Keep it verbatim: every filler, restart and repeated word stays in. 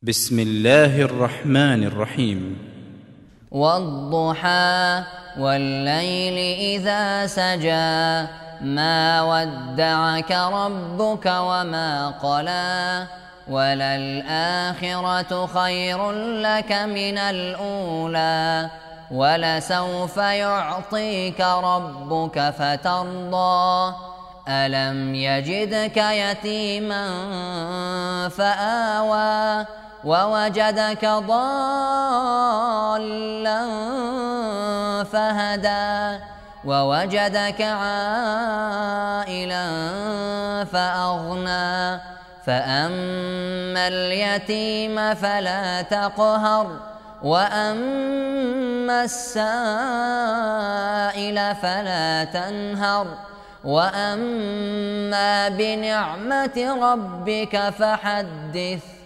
بسم الله الرحمن الرحيم. والضحى والليل إذا سجى ما ودعك ربك وما قلى وللآخرة خير لك من الأولى ولسوف يعطيك ربك فترضى ألم يجدك يتيما فآوى ووجدك ضالا فهدى ووجدك عائلا فأغنى فأما اليتيم فلا تقهر وأما السائل فلا تنهر وأما بنعمة ربك فحدث.